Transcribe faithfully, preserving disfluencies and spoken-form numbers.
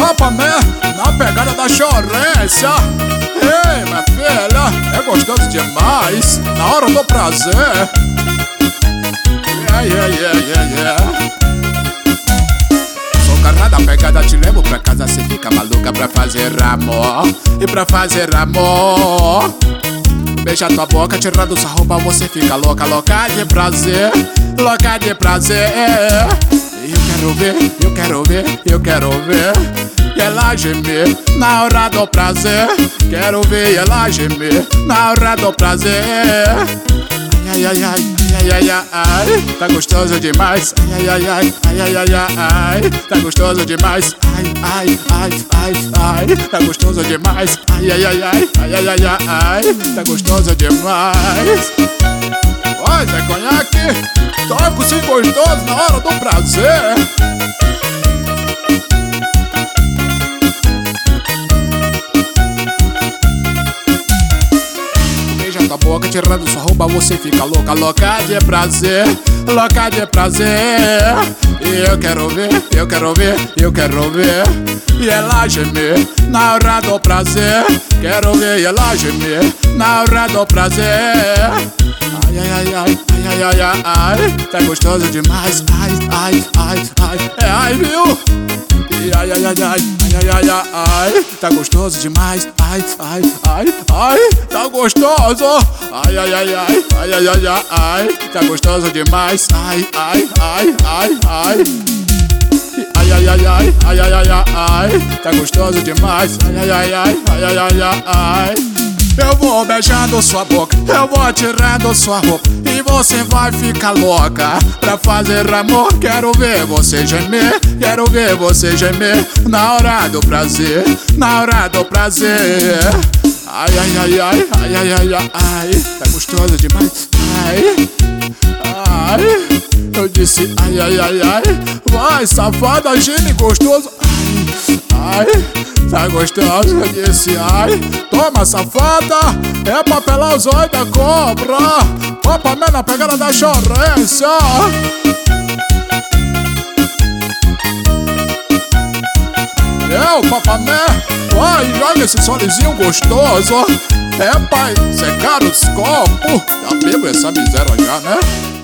Papamé, na pegada da chorência. Ei, minha filha, é gostoso demais, na hora do prazer. Yeah, yeah, yeah, yeah, yeah. Sou carnada pegada, te levo pra casa, cê fica maluca pra fazer amor. E pra fazer amor, beija tua boca, tirando sua roupa, você fica louca, louca de prazer, louca de prazer. Eu quero ver, eu quero ver, eu quero ver ela gemer na hora do prazer. Quero ver ela gemer na hora do prazer. Ai, ai, ai, ai, ai, ai, ai, tá gostoso demais. Ai, ai, ai, ai, ai, ai, ai, tá gostoso demais. Ai, ai, ai, ai, ai, tá gostoso demais. Ai, ai, ai, ai, ai, ai, ai, ai, tá gostoso demais. Oi, Zé Conhaque, toco sim gostoso na hora do prazer. Beija tua boca, tirando sua roupa, você fica louca, louca de prazer, louca de prazer. E eu quero ver, eu quero ver, eu quero ver e ela gemer na hora do prazer. Quero ver ela gemer na hora do prazer. Ai, ai, ai, ai, ai, ai, ai, ai, tá gostoso demais. Ai, ai, ai, ai, é ai, viu? E ai, ai, ai, ai, ai, ai, ai, ai, tá gostoso demais. Ai, ai, ai, ai, tá gostoso. Ai, ai, ai, ai, ai, ai, ai, ai, ai, tá gostoso demais. Ai, ai, ai, ai, ai. Ai, ai, ai, ai, ai, ai, ai, ai, tá gostoso demais. Ai, ai, ai, ai, ai, ai, ai, ai. Eu vou beijando sua boca, eu vou tirando sua roupa e você vai ficar louca pra fazer amor. Quero ver você gemer, quero ver você gemer na hora do prazer, na hora do prazer. Ai, ai, ai, ai, ai, ai, ai, ai, ai, tá gostoso demais. Ai, ai, eu disse ai, ai, ai, ai, vai safada, gene gostoso. Ai, ai, tá gostoso, eu disse ai, toma safada, é pra pelar os olhos da cobra. Papamé na pegada da chorência. Eu, Papamé, vai, joga esse solezinho gostoso. É pra secar os copos. Já bebo essa miséria já, né?